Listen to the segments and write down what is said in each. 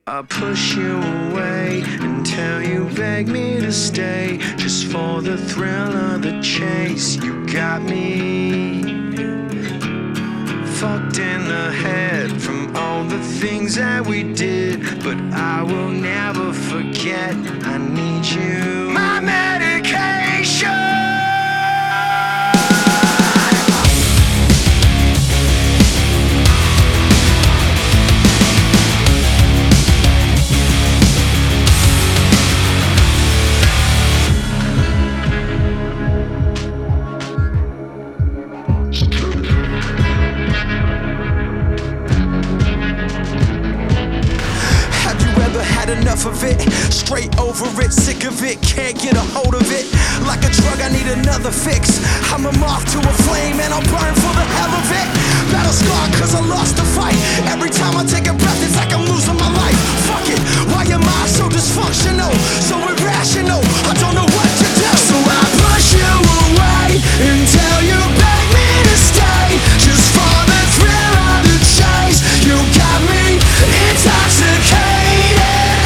I push you away until you beg me to stay, just for the thrill of the chase. You got me fucked in the head from all the things that we did, but I will never forget. I need you, my medication. Enough of it, straight over it, sick of it, can't get a hold of it. Like a drug, I need another fix. I'm a moth to a flame and I'll burn for the hell of it. Battle scarred cause I lost the fight. Every time I take a breath, it's like I'm losing my life. Fuck it, why am I so dysfunctional, so irrational? I don't know what to do. So I push you away until you beg me to stay, just for the thrill of the chase. You got me intoxicated,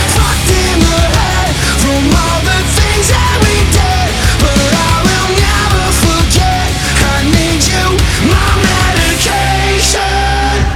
from all the things that we did, but I will never forget. I need you, my medication.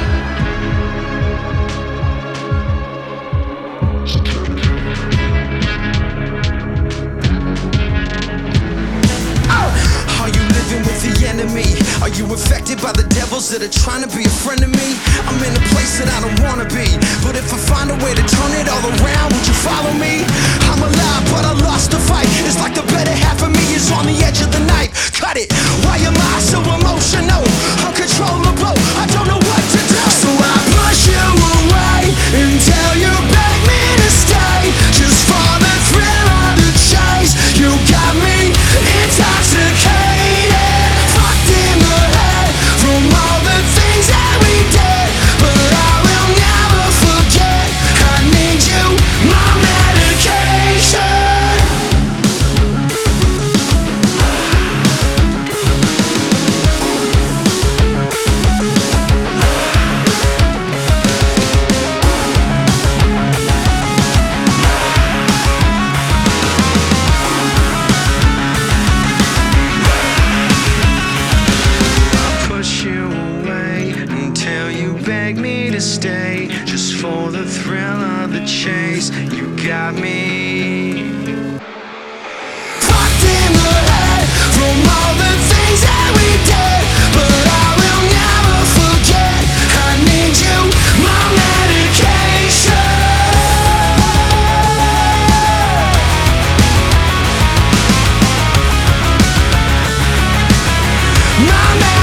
Are you living with the enemy? Are you infected by the devils that are trying to be a friend of me? I'm in a place that I don't wanna be, but if I find a way to turn it all around, would you follow me? I'm alive, but I lost the fight. It's like the better half of me is on the edge of the knife. Cut it, why am I so emotional, uncontrollable? I don't know what to do. So I push you away until you beg me to stay, just for the thrill of the chase. You got me intoxicated, fucked in the head from all the things that we did, but I will never forget. I need you, my medication. Stay, just for the thrill of the chase. You got me fucked in the head from all the things that we did, but I will never forget. I need you, my medication. My medication.